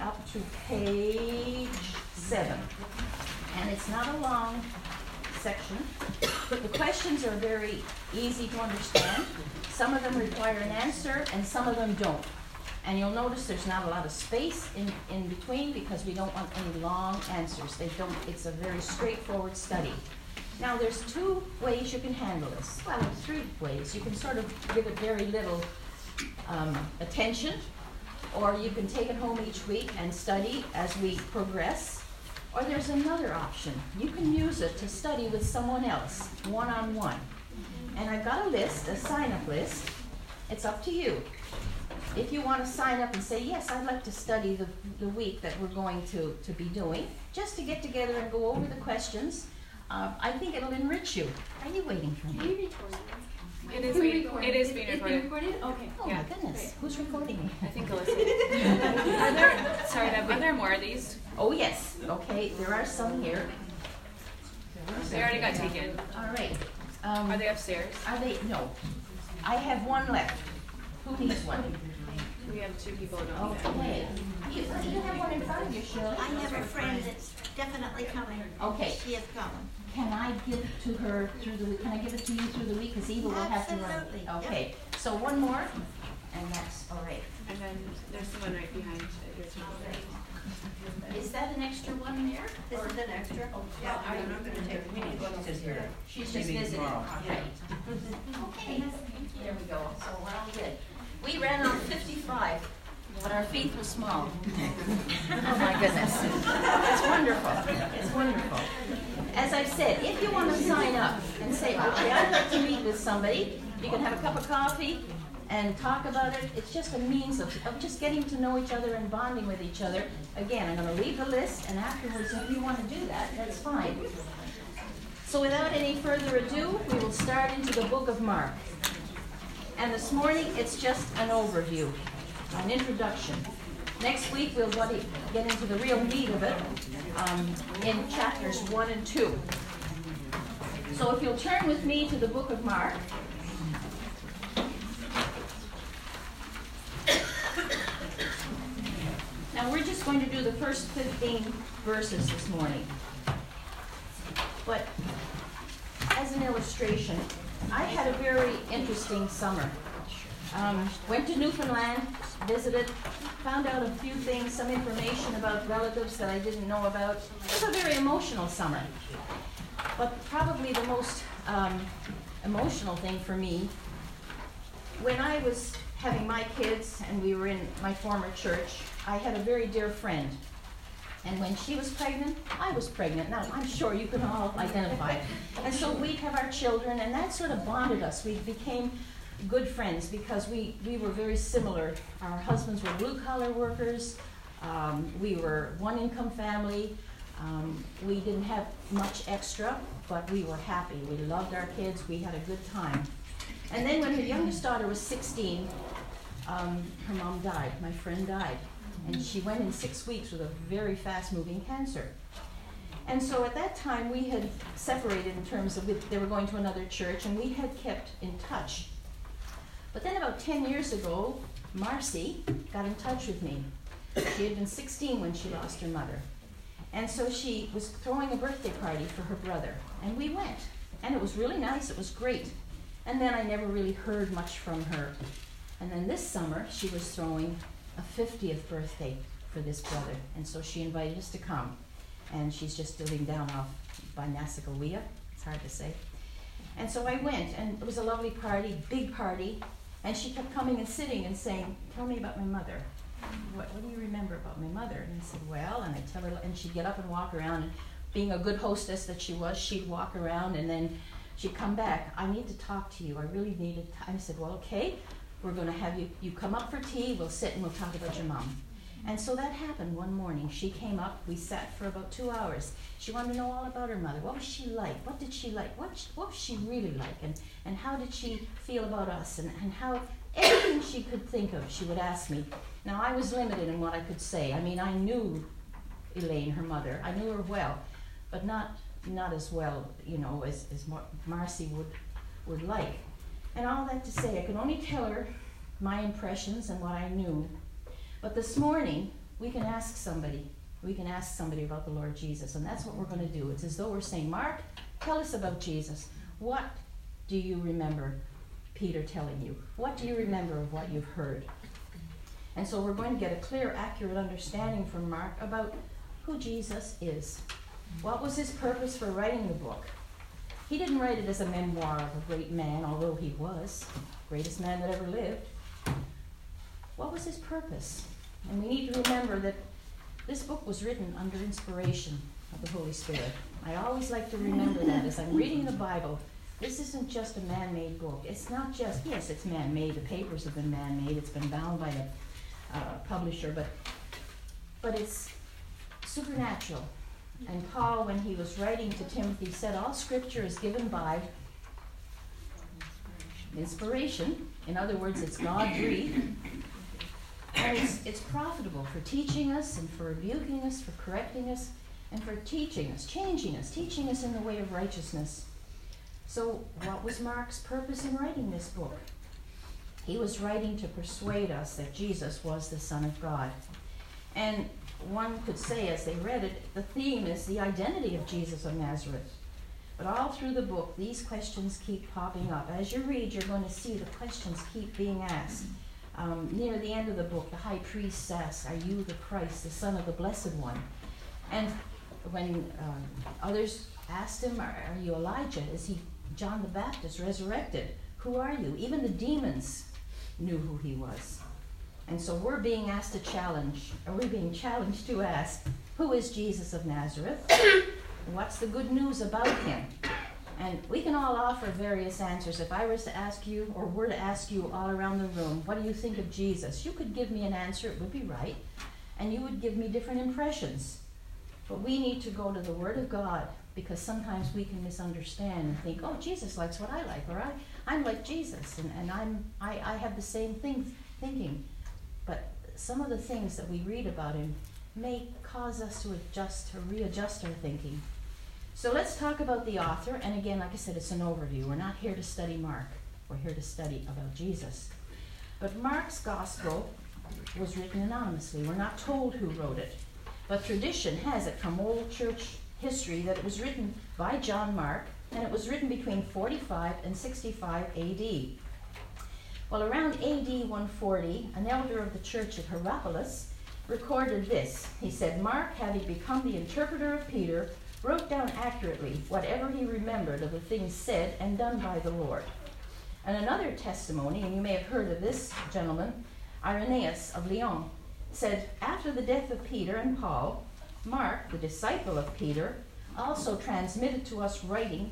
up to page 7. And it's not a long section. The questions are very easy to understand. Some of them require an answer and some of them don't. And you'll notice there's not a lot of space in between because we don't want any long answers. It's a very straightforward study. Now there's 2 ways you can handle this. Well, 3 ways. You can sort of give it very little attention, or you can take it home each week and study as we progress. Or there's another option. You can use it to study with someone else, one-on-one. And I've got a list, a sign-up list. It's up to you. If you want to sign up and say, yes, I'd like to study the week that we're going to be doing, just to get together and go over the questions, I think it'll enrich you. Are you waiting for me? It is being recorded. Okay. Oh my goodness. Great. Who's recording me? I think Alyssa. Are there more of these? Oh yes. Okay. There are some here. They already got taken. All right. Are they upstairs? Are they? No. I have one left. Who needs one? We have 2 people who don't need it. Okay. You have one in front of you, Shirley. I have a friend that's definitely coming. Okay. She is coming. Can I give it to her through the week? Can I give it to you through the week? Because Eva will have to run. Absolutely. Okay. Yep. So one more, and that's all right. And then there's someone right behind your table. Is that an extra one there? This is an extra. Yeah, I'm not going to take it. We need one here. She's just visiting. Right. Okay. There we go. So we're all good. We ran on 55, but our feet were small. Oh my goodness. It's wonderful. It's wonderful. As I've said, if you want to sign up and say, okay, I'd like to meet with somebody, you can have a cup of coffee and talk about it. It's just a means of just getting to know each other and bonding with each other. Again, I'm going to leave the list, and afterwards, if you want to do that, that's fine. So without any further ado, we will start into the book of Mark. And this morning, it's just an overview, an introduction. Next week, we'll get into the real meat of it in chapters 1 and 2. So if you'll turn with me to the book of Mark. Now, we're just going to do the first 15 verses this morning. But as an illustration, I had a very interesting summer. Went to Newfoundland, visited, found out a few things, some information about relatives that I didn't know about. It was a very emotional summer. But probably the most emotional thing for me, when I was having my kids and we were in my former church, I had a very dear friend. And when she was pregnant, I was pregnant. Now, I'm sure you can all identify. And so we'd have our children, and that sort of bonded us. We became good friends because we were very similar. Our husbands were blue-collar workers. We were one-income family. We didn't have much extra, but we were happy. We loved our kids. We had a good time. And then when her youngest daughter was 16, her mom died. My friend died. And she went in 6 weeks with a very fast-moving cancer. And so at that time, we had separated in terms of they were going to another church, and we had kept in touch. But then about 10 years ago, Marcy got in touch with me. She had been 16 when she lost her mother. And so she was throwing a birthday party for her brother. And we went. And it was really nice. It was great. And then I never really heard much from her. And then this summer, she was throwing a 50th birthday for this brother. And so she invited us to come. And she's just living down off by Nassagaweya. It's hard to say. And so I went, and it was a lovely party, big party. And she kept coming and sitting and saying, tell me about my mother. What do you remember about my mother? And I said, well, and I tell her, and she'd get up and walk around. And being a good hostess that she was, she'd walk around, and then she'd come back. I need to talk to you. I really needed time. I said, well, okay, we're going to have you come up for tea. We'll sit and we'll talk about your mom. And so that happened one morning. She came up. We sat for about 2 hours. She wanted to know all about her mother. What was she like? What did she like? What was she really like? And how did she feel about us? And how everything she could think of, she would ask me. Now, I was limited in what I could say. I mean, I knew Elaine, her mother. I knew her well, but not as well, you know, as Marcy would like. And all that to say, I could only tell her my impressions and what I knew. But this morning, we can ask somebody. We can ask somebody about the Lord Jesus, and that's what we're going to do. It's as though we're saying, Mark, tell us about Jesus. What do you remember Peter telling you? What do you remember of what you've heard? And so we're going to get a clear, accurate understanding from Mark about who Jesus is. What was his purpose for writing the book? He didn't write it as a memoir of a great man, although he was the greatest man that ever lived. What was his purpose? And we need to remember that this book was written under inspiration of the Holy Spirit. I always like to remember that as I'm reading the Bible. This isn't just a man-made book. It's not just, yes, it's man-made. The papers have been man-made. It's been bound by a publisher, but it's supernatural. And Paul, when he was writing to Timothy, said all Scripture is given by inspiration. In other words, it's God-breathed. And it's profitable for teaching us and for rebuking us, for correcting us, and for teaching us in the way of righteousness. So what was Mark's purpose in writing this book? He was writing to persuade us that Jesus was the Son of God. And one could say, as they read it, the theme is the identity of Jesus of Nazareth. But all through the book, these questions keep popping up. As you read, you're going to see the questions keep being asked. Near the end of the book, the high priest asks, "Are you the Christ, the Son of the Blessed One?" And when others asked him, "Are you Elijah? Is he John the Baptist resurrected? Who are you?" Even the demons knew who he was. And so we're being asked to challenge, or we're being challenged to ask, who is Jesus of Nazareth? What's the good news about him? And we can all offer various answers. If I was to ask you, or were to ask you all around the room, what do you think of Jesus? You could give me an answer, it would be right, and you would give me different impressions. But we need to go to the Word of God, because sometimes we can misunderstand and think, oh, Jesus likes what I like, or I'm like Jesus, and I have the same thinking. But some of the things that we read about him may cause us to adjust or readjust our thinking. So let's talk about the author. And again, like I said, it's an overview. We're not here to study Mark. We're here to study about Jesus. But Mark's gospel was written anonymously. We're not told who wrote it. But tradition has it from old church history that it was written by John Mark, and it was written between 45 and 65 AD. Well, around AD 140, an elder of the church at Hierapolis recorded this. He said, "Mark, having become the interpreter of Peter, wrote down accurately whatever he remembered of the things said and done by the Lord." And another testimony, and you may have heard of this gentleman, Irenaeus of Lyon, said, "After the death of Peter and Paul, Mark, the disciple of Peter, also transmitted to us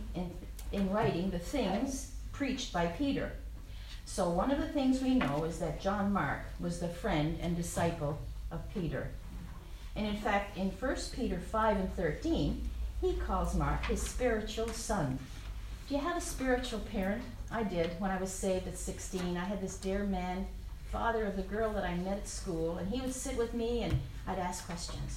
in writing the things preached by Peter." So one of the things we know is that John Mark was the friend and disciple of Peter. And in fact, in 1 Peter 5 and 13, he calls Mark his spiritual son. Do you have a spiritual parent? I did. When I was saved at 16, I had this dear man, father of the girl that I met at school, and he would sit with me and I'd ask questions.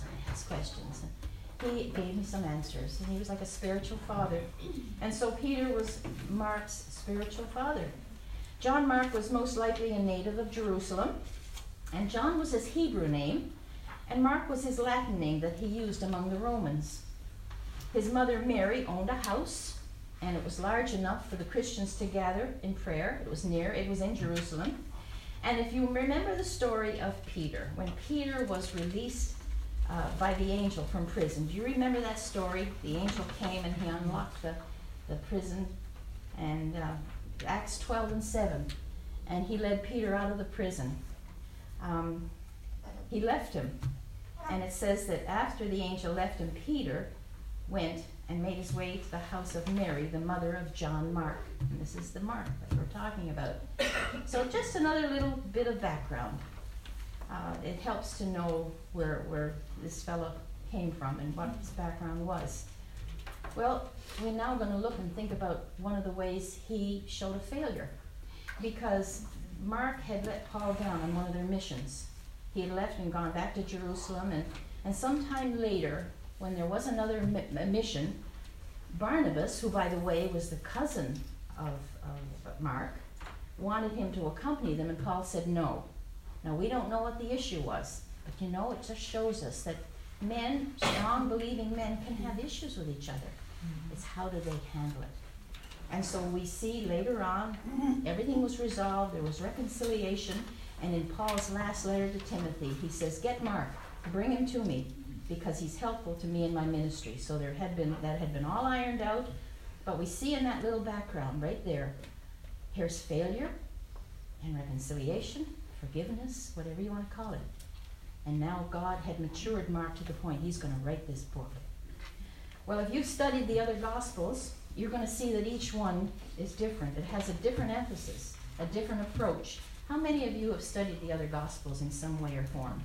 And he gave me some answers, and he was like a spiritual father. And so Peter was Mark's spiritual father. John Mark was most likely a native of Jerusalem, and John was his Hebrew name, and Mark was his Latin name that he used among the Romans. His mother Mary owned a house, and it was large enough for the Christians to gather in prayer. It was in Jerusalem. And if you remember the story of Peter, when Peter was released by the angel from prison, do you remember that story? The angel came and he unlocked the prison, and Acts 12 and 7, and he led Peter out of the prison. He left him, and it says that after the angel left him, Peter went and made his way to the house of Mary, the mother of John Mark. And this is the Mark that we're talking about. So just another little bit of background. It helps to know where this fellow came from and what his background was. Well, we're now going to look and think about one of the ways he showed a failure, because Mark had let Paul down on one of their missions. He had left and gone back to Jerusalem, and sometime later, when there was another mission, Barnabas, who by the way was the cousin of Mark, wanted him to accompany them, and Paul said no. Now we don't know what the issue was, But you know, it just shows us that men, strong believing men, can have issues with each other. It's how do they handle it. And so we see later on, everything was resolved, there was reconciliation, and in Paul's last letter to Timothy, he says, get Mark, bring him to me, because he's helpful to me in my ministry. So that had been all ironed out, but we see in that little background right there, here's failure and reconciliation, forgiveness, whatever you want to call it. And now God had matured Mark to the point he's going to write this book. Well, if you've studied the other Gospels, you're going to see that each one is different. It has a different emphasis, a different approach. How many of you have studied the other Gospels in some way or form?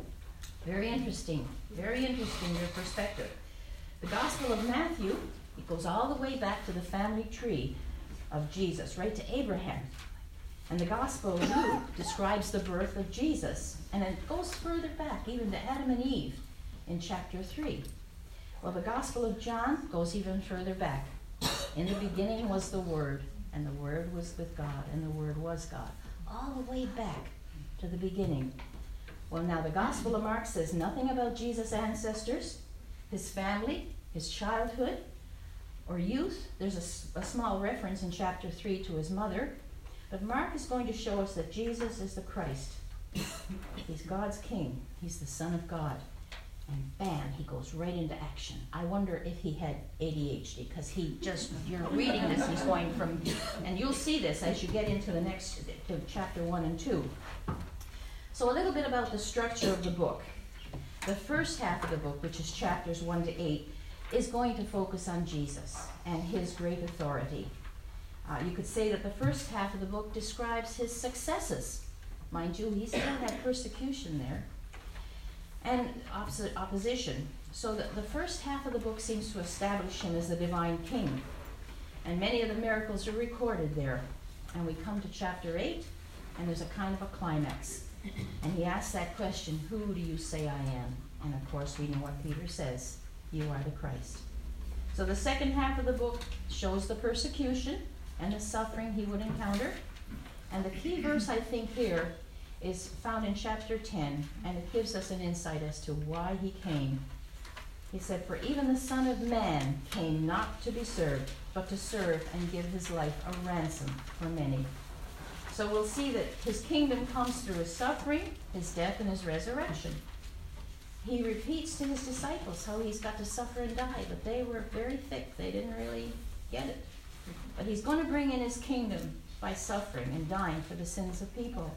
Very interesting, your perspective. The Gospel of Matthew, it goes all the way back to the family tree of Jesus, right to Abraham. And the Gospel of Luke describes the birth of Jesus. And it goes further back, even to Adam and Eve in chapter 3. Well, the Gospel of John goes even further back. In the beginning was the Word, and the Word was with God, and the Word was God. All the way back to the beginning. Well, now the Gospel of Mark says nothing about Jesus' ancestors, his family, his childhood, or youth. There's a small reference in chapter 3 to his mother. But Mark is going to show us that Jesus is the Christ. He's God's King. He's the Son of God. And bam, he goes right into action. I wonder if he had ADHD, because you're reading this, he's going from, and you'll see this as you get into the next, to chapter 1 and 2. So a little bit about the structure of the book. The first half of the book, which is chapters 1 to 8, is going to focus on Jesus and his great authority. You could say that the first half of the book describes his successes. Mind you, he still had persecution there. And opposition. So the first half of the book seems to establish him as the divine king. And many of the miracles are recorded there. And we come to chapter 8, and there's a kind of a climax. And he asks that question, who do you say I am? And of course we know what Peter says, you are the Christ. So the second half of the book shows the persecution and the suffering he would encounter. And the key verse, I think, here is found in chapter 10, and it gives us an insight as to why he came. He said, for even the Son of Man came not to be served, but to serve and give his life a ransom for many. So we'll see that his kingdom comes through his suffering, his death, and his resurrection. He repeats to his disciples how he's got to suffer and die, but they were very thick. They didn't really get it. But he's going to bring in his kingdom by suffering and dying for the sins of people.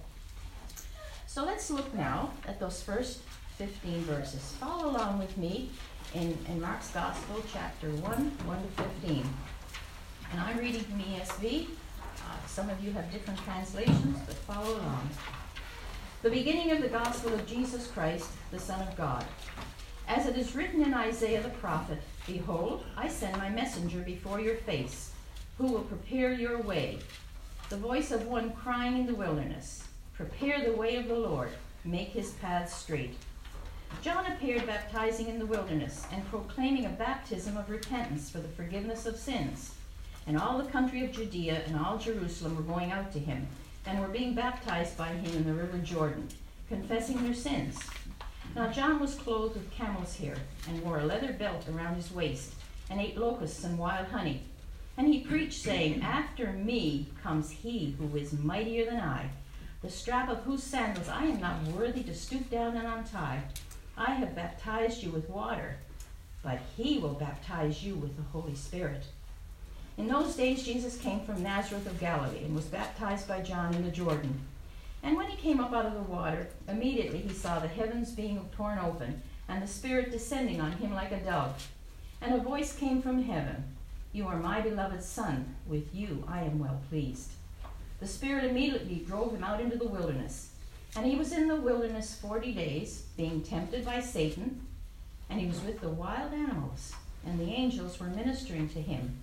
So let's look now at those first 15 verses. Follow along with me in Mark's Gospel, chapter 1 to 15. And I'm reading from ESV. Some of you have different translations, but follow along. The beginning of the Gospel of Jesus Christ, the Son of God. As it is written in Isaiah the prophet, behold, I send my messenger before your face, who will prepare your way. The voice of one crying in the wilderness, prepare the way of the Lord, make his paths straight. John appeared baptizing in the wilderness and proclaiming a baptism of repentance for the forgiveness of sins. And all the country of Judea and all Jerusalem were going out to him and were being baptized by him in the river Jordan, confessing their sins. Now John was clothed with camel's hair and wore a leather belt around his waist and ate locusts and wild honey. And he preached, saying, after me comes he who is mightier than I, the strap of whose sandals I am not worthy to stoop down and untie. I have baptized you with water, but he will baptize you with the Holy Spirit. In those days Jesus came from Nazareth of Galilee and was baptized by John in the Jordan. And when he came up out of the water, immediately he saw the heavens being torn open, and the Spirit descending on him like a dove. And a voice came from heaven, you are my beloved Son, with you I am well pleased. The Spirit immediately drove him out into the wilderness. And he was in the wilderness 40 days, being tempted by Satan, and he was with the wild animals, and the angels were ministering to him.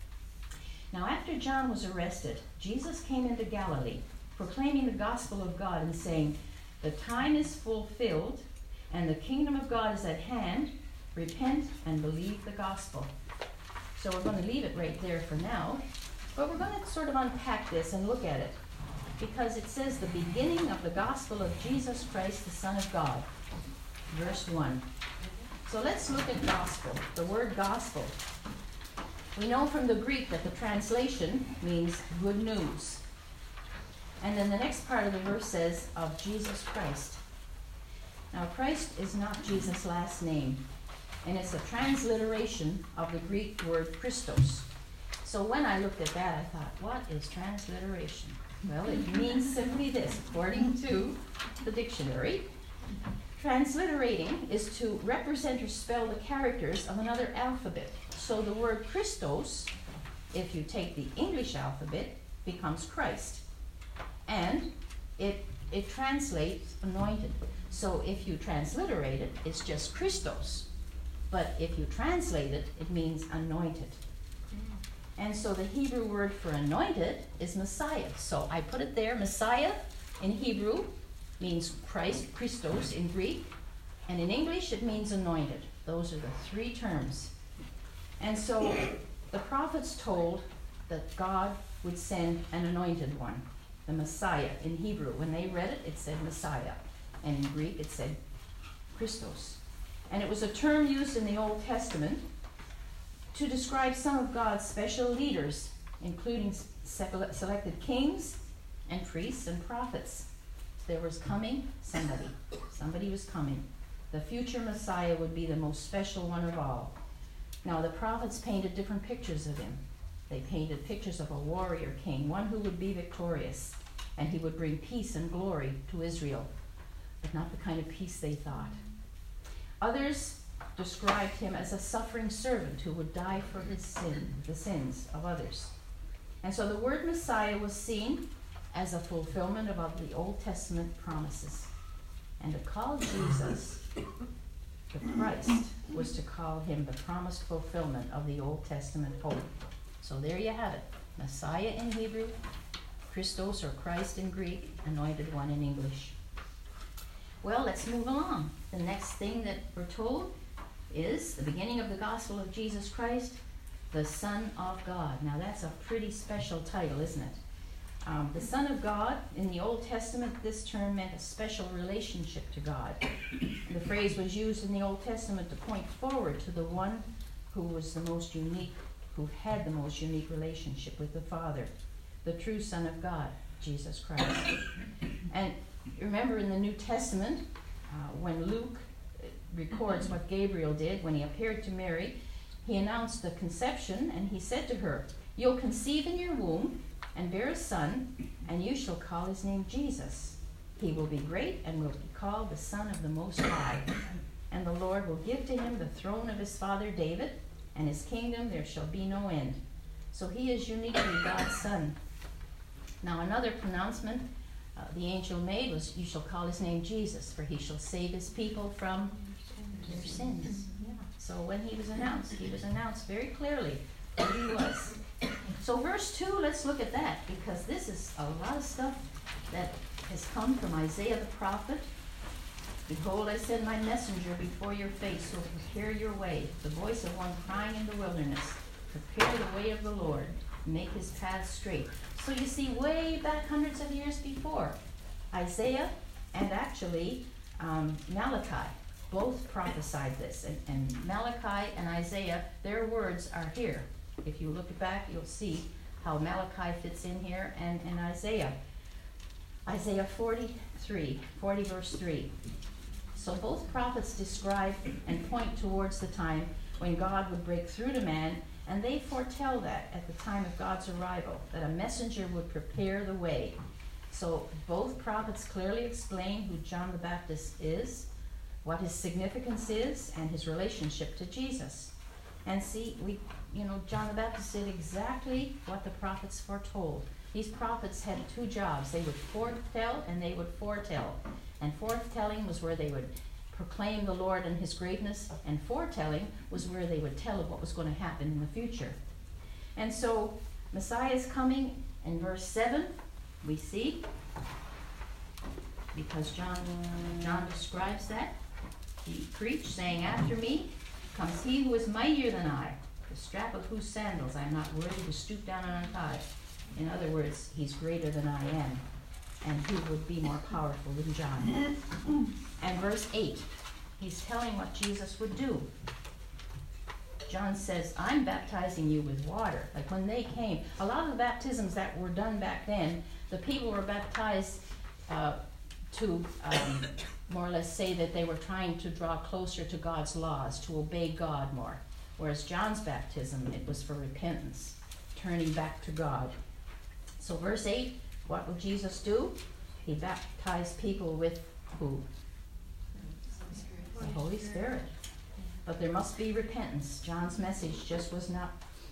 Now after John was arrested, Jesus came into Galilee, proclaiming the gospel of God and saying, the time is fulfilled, and the kingdom of God is at hand. Repent and believe the gospel. So we're going to leave it right there for now. But we're going to sort of unpack this and look at it, because it says the beginning of the gospel of Jesus Christ, the Son of God. verse 1. So let's look at gospel, the word gospel. We know from the Greek that the translation means good news. And then the next part of the verse says, of Jesus Christ. Now, Christ is not Jesus' last name, and it's a transliteration of the Greek word Christos. So when I looked at that, I thought, what is transliteration? Well, it means simply this, according to the dictionary. Transliterating is to represent or spell the characters of another alphabet. So the word Christos, if you take the English alphabet, becomes Christ. And it translates anointed. So if you transliterate it, it's just Christos. But if you translate it, it means anointed. And so the Hebrew word for anointed is Messiah. So I put it there. Messiah in Hebrew means Christ, Christos in Greek. And in English it means anointed. Those are the three terms. And so the prophets told that God would send an anointed one, the Messiah in Hebrew. When they read it, it said Messiah. And in Greek it said Christos. And it was a term used in the Old Testament to describe some of God's special leaders, including selected kings and priests and prophets. There was coming somebody. Somebody was coming. The future Messiah would be the most special one of all. Now, the prophets painted different pictures of him. They painted pictures of a warrior king, one who would be victorious, and he would bring peace and glory to Israel, but not the kind of peace they thought. Others described him as a suffering servant who would die for his sin, the sins of others. And so the word Messiah was seen as a fulfillment of the Old Testament promises. And to call Jesus the Christ was to call him the promised fulfillment of the Old Testament hope. So there you have it. Messiah in Hebrew, Christos or Christ in Greek, anointed one in English. Well, let's move along. The next thing that we're told is the beginning of the gospel of Jesus Christ, the Son of God. Now that's a pretty special title, isn't it? The Son of God, in the Old Testament, this term meant a special relationship to God. The phrase was used in the Old Testament to point forward to the one who was the most unique, who had the most unique relationship with the Father, the true Son of God, Jesus Christ. And remember in the New Testament, when Luke records what Gabriel did when he appeared to Mary, he announced the conception, and he said to her, "You'll conceive in your womb and bear a son, and you shall call his name Jesus. He will be great and will be called the Son of the Most High. And the Lord will give to him the throne of his father David, and his kingdom there shall be no end." So he is uniquely God's Son. Now another pronouncement the angel made was, "You shall call his name Jesus, for he shall save his people from their sins." Yeah. So when he was announced very clearly who he was. So verse 2, let's look at that, because this is a lot of stuff that has come from Isaiah the prophet. "Behold, I send my messenger before your face, who will prepare your way, the voice of one crying in the wilderness, prepare the way of the Lord, make his path straight." So you see, way back hundreds of years before, Isaiah and actually Malachi both prophesied this. And Malachi and Isaiah, their words are here. If you look back, you'll see how Malachi fits in here and Isaiah. Isaiah 40 verse 3. So both prophets describe and point towards the time when God would break through to man, and they foretell that at the time of God's arrival, that a messenger would prepare the way. So both prophets clearly explain who John the Baptist is, what his significance is, and his relationship to Jesus. And see, John the Baptist did exactly what the prophets foretold. These prophets had two jobs. They would foretell and they would foretell. And foretelling was where they would proclaim the Lord and his greatness, and foretelling was where they would tell of what was going to happen in the future. And so Messiah is coming in verse 7, we see, because John describes that. He preached, saying, "After me comes he who is mightier than I, the strap of whose sandals I am not worthy to stoop down and untie." In other words, he's greater than I am, and he would be more powerful than John. And verse 8, he's telling what Jesus would do. John says, I'm baptizing you with water. Like when they came, a lot of the baptisms that were done back then, the people were baptized to more or less say that they were trying to draw closer to God's laws, to obey God more. Whereas John's baptism, it was for repentance, turning back to God. So verse 8, what would Jesus do? He baptized people with who? The Holy Spirit. But there must be repentance. John's message just was not,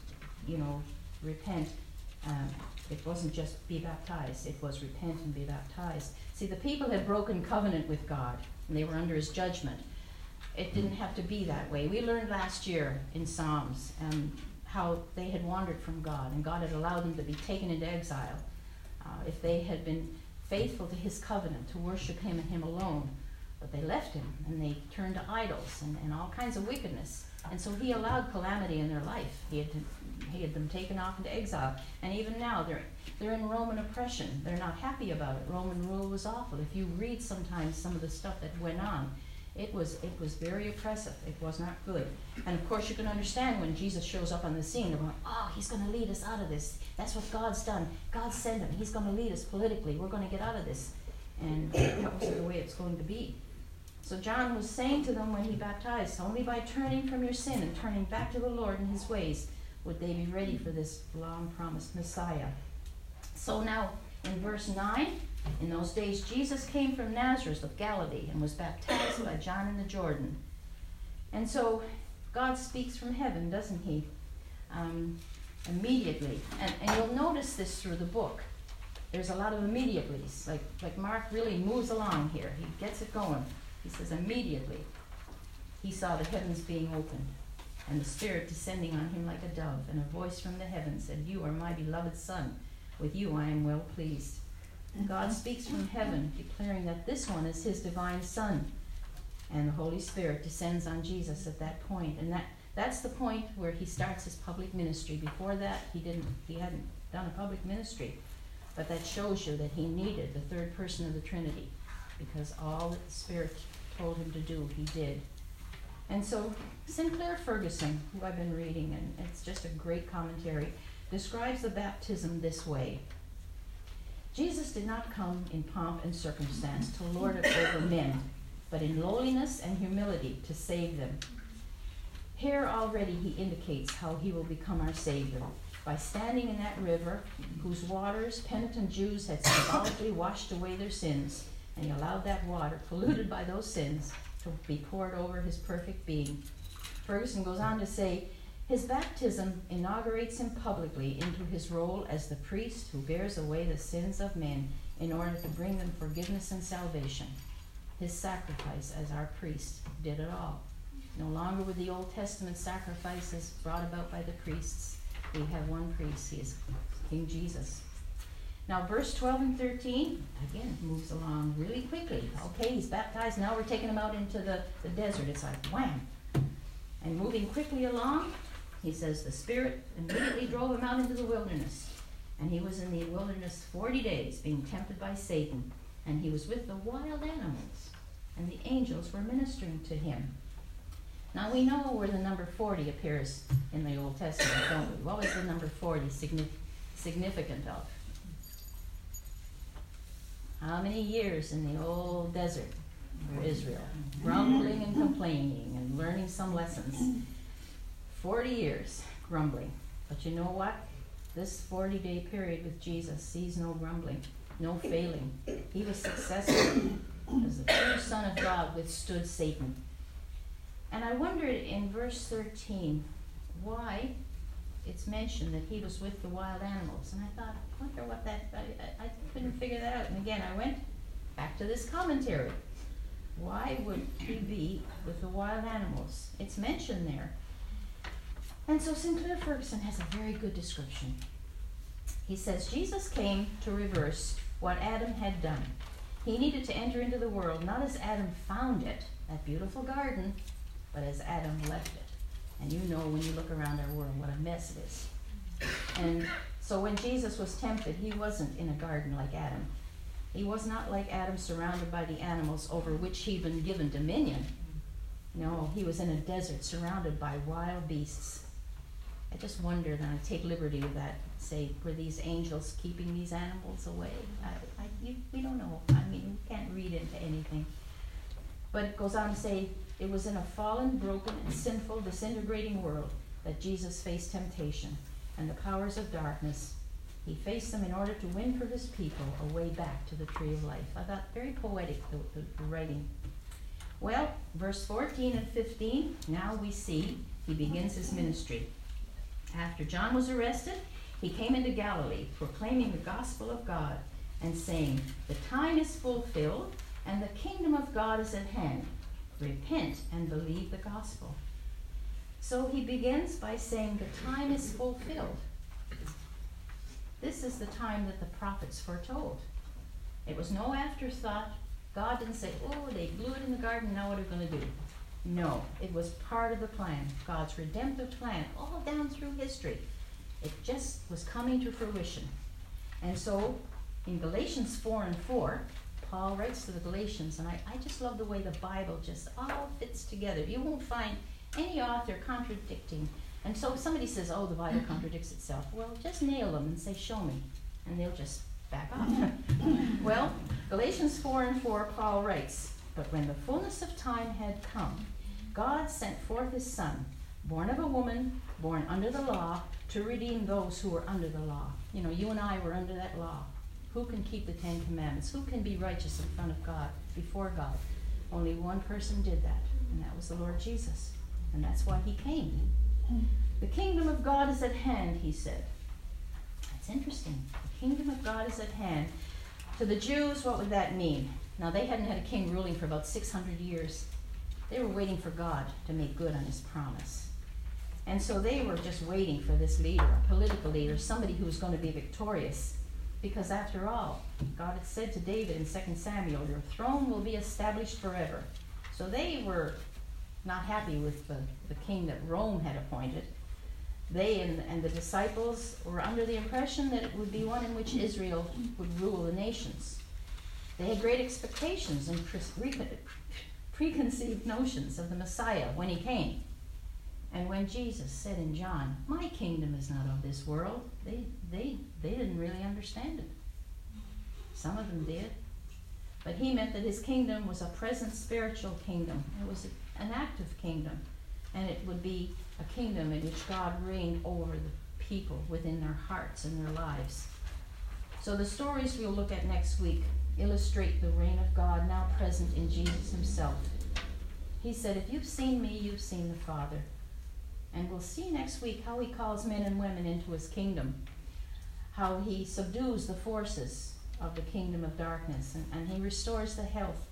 repent. It wasn't just be baptized. It was repent and be baptized. See, the people had broken covenant with God, and they were under his judgment. It didn't have to be that way. We learned last year in Psalms how they had wandered from God, and God had allowed them to be taken into exile. If they had been faithful to his covenant, to worship him and him alone, but they left him, and they turned to idols and all kinds of wickedness. And so he allowed calamity in their life. He had them taken off into exile. And even now, they're in Roman oppression. They're not happy about it. Roman rule was awful. If you read sometimes some of the stuff that went on, it was very oppressive. It was not good. And of course, you can understand when Jesus shows up on the scene, they're going, oh, he's going to lead us out of this. That's what God's done. God sent him. He's going to lead us politically. We're going to get out of this. And that was the way it's going to be. So John was saying to them when he baptized, only by turning from your sin and turning back to the Lord and his ways would they be ready for this long-promised Messiah. So now, in verse 9, in those days Jesus came from Nazareth of Galilee and was baptized by John in the Jordan. And so God speaks from heaven, doesn't he? Immediately. And you'll notice this through the book. There's a lot of immediatelys. Like Mark really moves along here. He gets it going. He says, immediately he saw the heavens being opened, and the Spirit descending on him like a dove, and a voice from the heavens said, you are my beloved Son. With you I am well pleased. God speaks from heaven, declaring that this one is his divine Son. And the Holy Spirit descends on Jesus at that point. And that's the point where he starts his public ministry. Before that, he hadn't done a public ministry. But that shows you that he needed the third person of the Trinity, because all that the Spirit told him to do, he did. And so Sinclair Ferguson, who I've been reading, and it's just a great commentary, describes the baptism this way. Jesus did not come in pomp and circumstance to lord it over men, but in lowliness and humility to save them. Here already he indicates how he will become our Savior, by standing in that river whose waters penitent Jews had symbolically washed away their sins, and he allowed that water, polluted by those sins, to be poured over his perfect being. Ferguson goes on to say, his baptism inaugurates him publicly into his role as the priest who bears away the sins of men in order to bring them forgiveness and salvation. His sacrifice as our priest did it all. No longer with the Old Testament sacrifices brought about by the priests. We have one priest. He is King Jesus. Now verse 12 and 13, again, moves along really quickly. Okay, he's baptized. Now we're taking him out into the desert. It's like wham. And moving quickly along, he says the Spirit immediately drove him out into the wilderness. And he was in the wilderness 40 days, being tempted by Satan. And he was with the wild animals. And the angels were ministering to him. Now we know where the number 40 appears in the Old Testament, don't we? What was the number 40 significant of? How many years in the old desert for Israel? Grumbling and complaining and learning some lessons. 40 years grumbling. But you know what? This 40-day period with Jesus sees no grumbling, no failing. He was successful as the true Son of God withstood Satan. And I wondered in verse 13 why it's mentioned that he was with the wild animals. And I thought, I wonder what that, I couldn't figure that out. And again, I went back to this commentary. Why would he be with the wild animals? It's mentioned there. And so Sinclair Ferguson has a very good description. He says, Jesus came to reverse what Adam had done. He needed to enter into the world, not as Adam found it, that beautiful garden, but as Adam left it. And you know when you look around our world what a mess it is. And so when Jesus was tempted, he wasn't in a garden like Adam. He was not like Adam surrounded by the animals over which he'd been given dominion. No, he was in a desert surrounded by wild beasts. I just wondered, and I take liberty with that, say, were these angels keeping these animals away? We don't know. I mean, we can't read into anything. But it goes on to say, it was in a fallen, broken, and sinful, disintegrating world that Jesus faced temptation and the powers of darkness. He faced them in order to win for his people a way back to the tree of life. I thought very poetic, the writing. Well, verse 14 and 15, now we see he begins his ministry. After John was arrested, he came into Galilee, proclaiming the gospel of God and saying, the time is fulfilled and the kingdom of God is at hand. Repent and believe the gospel. So he begins by saying the time is fulfilled. This is the time that the prophets foretold. It was no afterthought. God didn't say, oh, they blew it in the garden, now what are we going to do? No, it was part of the plan, God's redemptive plan, all down through history. It just was coming to fruition. And so, in Galatians 4 and 4, Paul writes to the Galatians, and I just love the way the Bible just all fits together. You won't find any author contradicting. And so if somebody says, oh, the Bible contradicts itself, well, just nail them and say, show me. And they'll just back off. Well, Galatians 4 and 4, Paul writes, but when the fullness of time had come, God sent forth his Son, born of a woman, born under the law, to redeem those who were under the law. You know, you and I were under that law. Who can keep the Ten Commandments? Who can be righteous in front of God, before God? Only one person did that, and that was the Lord Jesus. And that's why he came. The kingdom of God is at hand, he said. That's interesting. The kingdom of God is at hand. To the Jews, what would that mean? Now, they hadn't had a king ruling for about 600 years. They were waiting for God to make good on his promise. And so they were just waiting for this leader, a political leader, somebody who was going to be victorious. Because after all, God had said to David in 2 Samuel, your throne will be established forever. So they were not happy with the king that Rome had appointed. They and the disciples were under the impression that it would be one in which Israel would rule the nations. They had great expectations and preconceived notions of the Messiah when he came. And when Jesus said in John, my kingdom is not of this world, they didn't really understand it. Some of them did. But he meant that his kingdom was a present spiritual kingdom. It was an active kingdom. And it would be a kingdom in which God reigned over the people within their hearts and their lives. So the stories we'll look at next week illustrate the reign of God now present in Jesus himself. He said, if you've seen me, you've seen the Father. And we'll see next week how he calls men and women into his kingdom, how he subdues the forces of the kingdom of darkness, and he restores the health.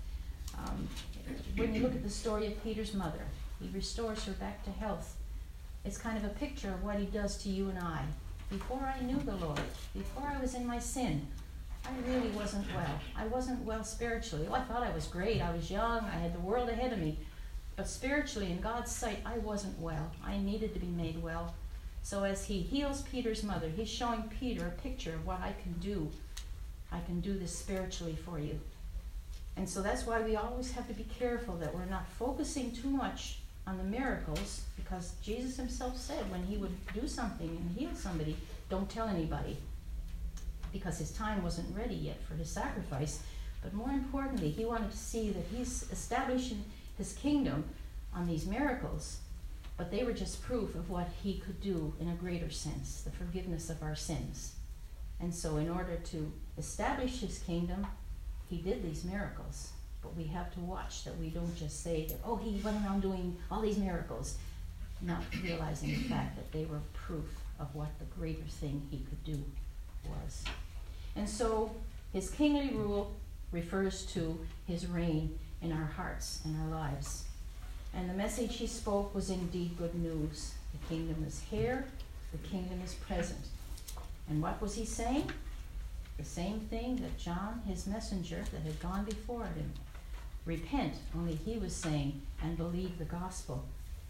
When you look at the story of Peter's mother, he restores her back to health. It's kind of a picture of what he does to you and I. Before I knew the Lord, before I was in my sin, I really wasn't well. I wasn't well spiritually. Oh, I thought I was great. I was young. I had the world ahead of me. But spiritually, in God's sight, I wasn't well. I needed to be made well. So as he heals Peter's mother, he's showing Peter a picture of what I can do. I can do this spiritually for you. And so that's why we always have to be careful that we're not focusing too much on the miracles, because Jesus himself said when he would do something and heal somebody, don't tell anybody, because his time wasn't ready yet for his sacrifice. But more importantly, he wanted to see that he's establishing his kingdom on these miracles, but they were just proof of what he could do in a greater sense, the forgiveness of our sins. And so in order to establish his kingdom, he did these miracles. But we have to watch that we don't just say that, oh, he went around doing all these miracles, not realizing the fact that they were proof of what the greater thing he could do was. And so his kingly rule refers to his reign in our hearts and our lives. And the message he spoke was indeed good news. The kingdom is here, the kingdom is present. And what was he saying? The same thing that John, his messenger that had gone before him. Repent, only he was saying, and believe the gospel.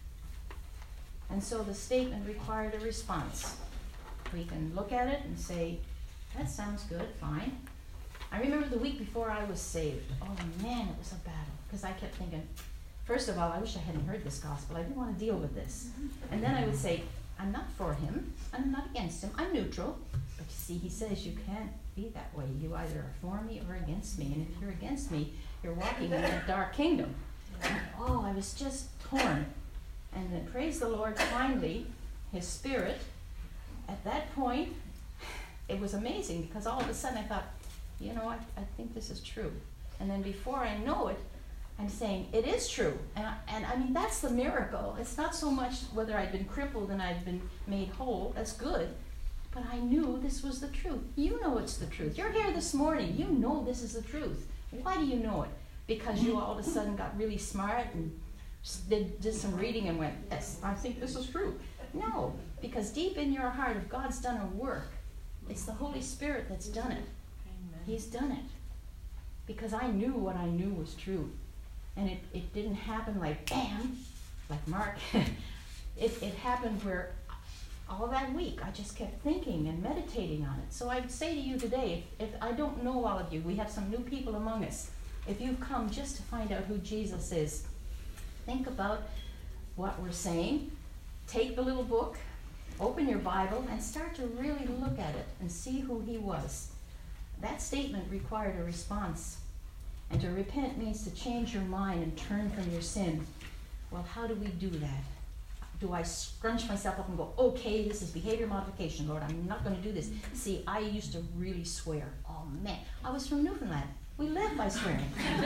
And so the statement required a response. We can look at it and say, that sounds good, fine. I remember the week before I was saved. Oh man, it was a battle, because I kept thinking, first of all, I wish I hadn't heard this gospel. I didn't want to deal with this. And then I would say, I'm not for him, and I'm not against him. I'm neutral. But you see, he says you can't be that way. You either are for me or against me. And if you're against me, you're walking in that dark kingdom. And, oh, I was just torn. And then praise the Lord, finally, his Spirit, at that point, it was amazing because all of a sudden I thought, you know, I think this is true. And then before I know it, I'm saying, it is true. And I mean, that's the miracle. It's not so much whether I'd been crippled and I'd been made whole. That's good. But I knew this was the truth. You know it's the truth. You're here this morning. You know this is the truth. Why do you know it? Because you all of a sudden got really smart and did some reading and went, yes, I think this is true. No, because deep in your heart, if God's done a work, it's the Holy Spirit that's done it. He's done it. Because I knew what I knew was true. And it didn't happen like, bam, like Mark. It happened where all that week I just kept thinking and meditating on it. So I would say to you today, if I don't know all of you, we have some new people among us. If you've come just to find out who Jesus is, think about what we're saying. Take the little book, open your Bible, and start to really look at it and see who he was. That statement required a response. And to repent means to change your mind and turn from your sin. Well, how do we do that? Do I scrunch myself up and go, okay, this is behavior modification, Lord, I'm not going to do this. See, I used to really swear. Oh, man. I was from Newfoundland. We live by swearing.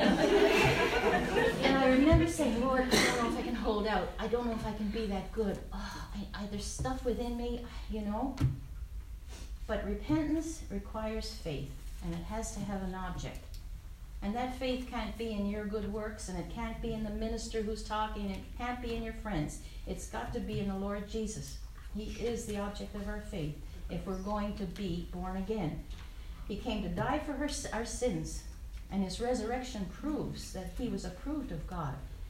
And I remember saying, Lord, I don't know if I can hold out. I don't know if I can be that good. Oh, there's stuff within me, you know. But repentance requires faith, and it has to have an object. And that faith can't be in your good works, and it can't be in the minister who's talking, it can't be in your friends. It's got to be in the Lord Jesus. He is the object of our faith if we're going to be born again. He came to die for our sins, and his resurrection proves that he was approved of God.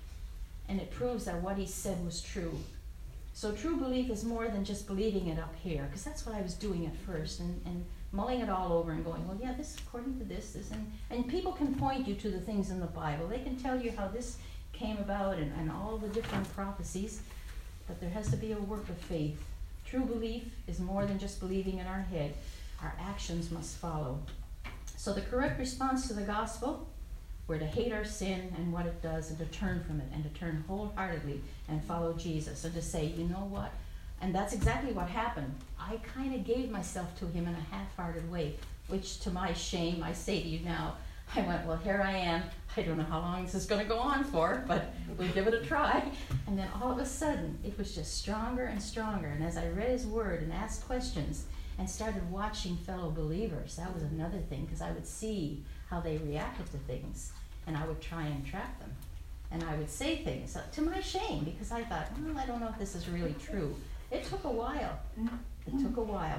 And it proves that what he said was true. So true belief is more than just believing it up here, because that's what I was doing at first, and mulling it all over and going, well, yeah, this according to this, and people can point you to the things in the Bible. They can tell you how this came about and all the different prophecies, but there has to be a work of faith. True belief is more than just believing in our head. Our actions must follow. So the correct response to the gospel, we're to hate our sin and what it does and to turn from it and to turn wholeheartedly and follow Jesus and to say, you know what? And that's exactly what happened. I kind of gave myself to him in a half-hearted way, which to my shame, I say to you now, I went, well, here I am. I don't know how long this is going to go on for, but we'll give it a try. And then all of a sudden, it was just stronger and stronger. And as I read his word and asked questions and started watching fellow believers, that was another thing, because I would see how they reacted to things, and I would try and trap them. And I would say things to my shame, because I thought, well, I don't know if this is really true. It took a while. It took a while.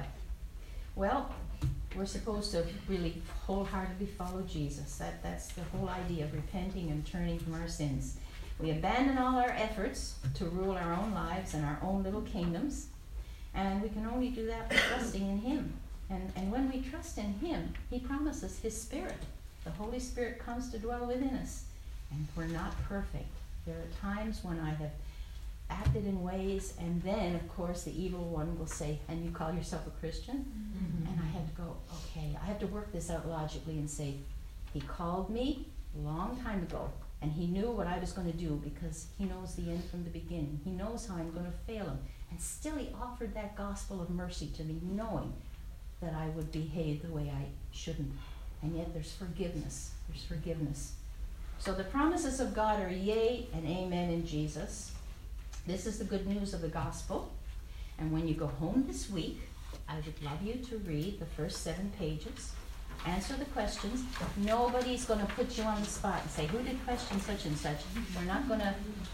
Well, we're supposed to really wholeheartedly follow Jesus. That's the whole idea of repenting and turning from our sins. We abandon all our efforts to rule our own lives and our own little kingdoms, and we can only do that by trusting in him. And when we trust in him, he promises his Spirit. The Holy Spirit comes to dwell within us, and we're not perfect. There are times when I have acted in ways, and then, of course, the evil one will say, and you call yourself a Christian? Mm-hmm. And I have to go, okay, I have to work this out logically and say, he called me a long time ago, and he knew what I was going to do because he knows the end from the beginning. He knows how I'm going to fail him. And still he offered that gospel of mercy to me, knowing that I would behave the way I shouldn't. And yet there's forgiveness. There's forgiveness. So the promises of God are yea and amen in Jesus. This is the good news of the gospel. And when you go home this week, I would love you to read the first 7 pages, answer the questions. Nobody's going to put you on the spot and say, who did question such and such? We're not going to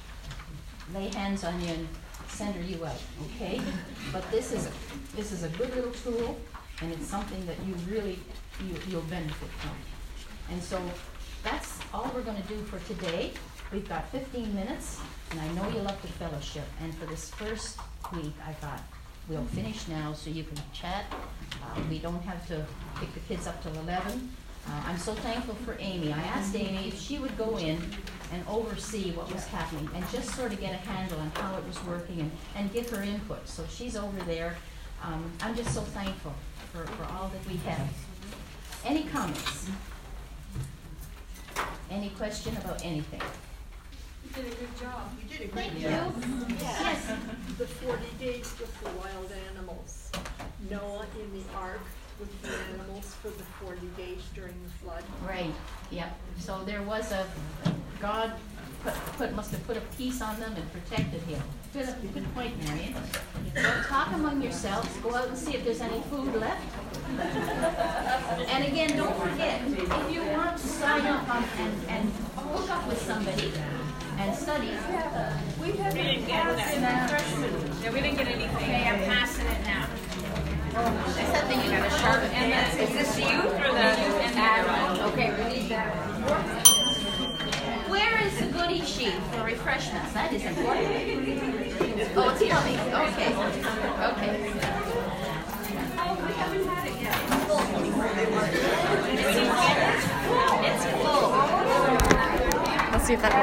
lay hands on you and send you out, okay? But this is a good little tool, and it's something that you really, you'll benefit from. And so that's all we're going to do for today. We've got 15 minutes, and I know you love the fellowship. And for this first week, I thought, we'll finish now so you can chat. We don't have to pick the kids up till 11. I'm so thankful for Amy. I asked Amy if she would go in and oversee what was happening and just sort of get a handle on how it was working and give her input. So she's over there. I'm just so thankful for all that we have. Any comments? Any question about anything? You did a good job. You did a great Thank job. you. Yes. The 40 days with the wild animals. Noah in the ark with the animals for the 40 days during the flood. Right, yep. So there was God must have put a peace on them and protected him. Good point, Marion. So talk among yourselves, go out and see if there's any food left. And again, don't forget, if you want to sign up and hook up with somebody and study. We didn't get that. Yeah, we didn't get anything. Okay, I'm passing it now. I said that you got a sharp And is this the youth or the Okay, we need that. Where is the goodie sheet for refreshments? That is important. Oh, it's coming. Okay. Okay. It's full. Let's see if that works.